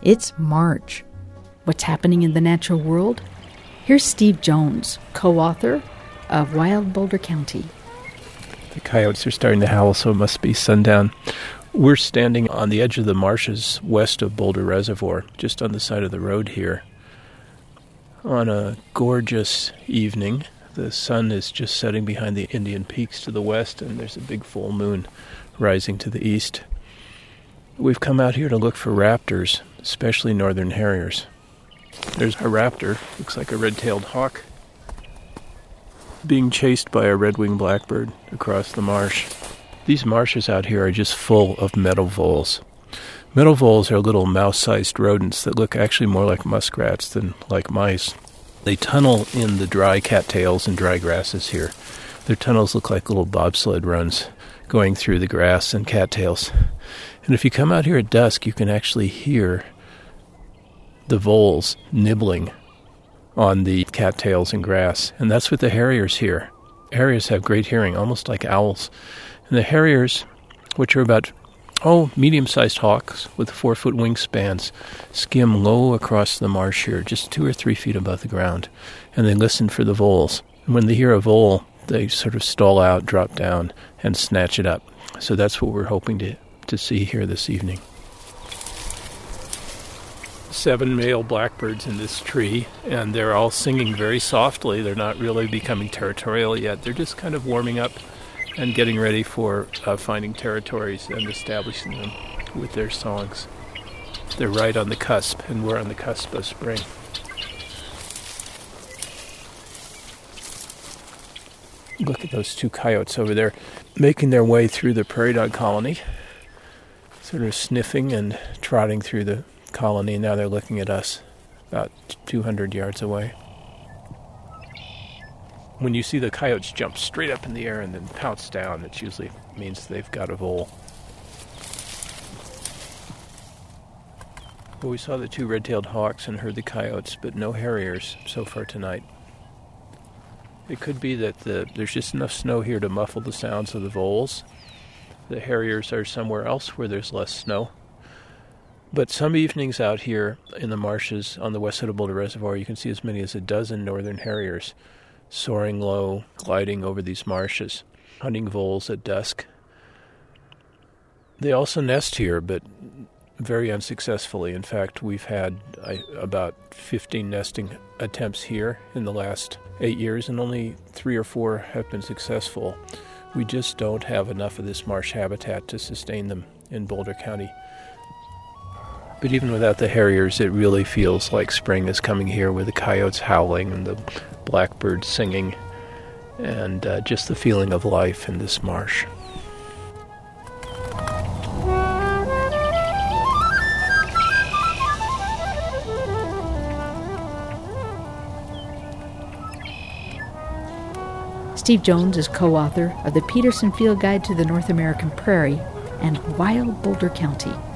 It's March. What's happening in the natural world? Here's Steve Jones, co-author of Wild Boulder County. The coyotes are starting to howl, so it must be sundown. We're standing on the edge of the marshes west of Boulder Reservoir, just on the side of the road here. On a gorgeous evening, the sun is just setting behind the Indian Peaks to the west, and there's a big full moon rising to the east. We've come out here to look for raptors, especially northern harriers. There's a raptor, looks like a red-tailed hawk, being chased by a red-winged blackbird across the marsh. These marshes out here are just full of meadow voles. Meadow voles are little mouse-sized rodents that look actually more like muskrats than like mice. They tunnel in the dry cattails and dry grasses here. Their tunnels look like little bobsled runs going through the grass and cattails. And if you come out here at dusk, you can actually hear the voles nibbling on the cattails and grass. And that's what the harriers hear. Harriers have great hearing, almost like owls. And the harriers, which are about, medium-sized hawks with 4-foot wingspans, skim low across the marsh here, just 2 or 3 feet above the ground. And they listen for the voles. And when they hear a vole, they sort of stall out, drop down, and snatch it up. So that's what we're hoping to see here this evening. 7 male blackbirds in this tree, and they're all singing very softly. They're not really becoming territorial yet. They're just kind of warming up and getting ready for finding territories and establishing them with their songs. They're right on the cusp, and we're on the cusp of spring. Look at those 2 coyotes over there making their way through the prairie dog colony, sort of sniffing and trotting through the colony. Now they're looking at us about 200 yards away. When you see the coyotes jump straight up in the air and then pounce down, it usually means they've got a vole. Well, we saw the 2 red-tailed hawks and heard the coyotes, but no harriers so far tonight. It could be that there's just enough snow here to muffle the sounds of the voles. The harriers are somewhere else where there's less snow. But some evenings out here in the marshes on the west side of Boulder Reservoir, you can see as many as a dozen northern harriers soaring low, gliding over these marshes, hunting voles at dusk. They also nest here, but very unsuccessfully. In fact, we've had about 15 nesting attempts here in the last 8 years, and only 3 or 4 have been successful. We just don't have enough of this marsh habitat to sustain them in Boulder County. But even without the harriers, it really feels like spring is coming here with the coyotes howling and the blackbirds singing and just the feeling of life in this marsh. Steve Jones is co-author of the Peterson Field Guide to the North American Prairie and Wild Boulder County.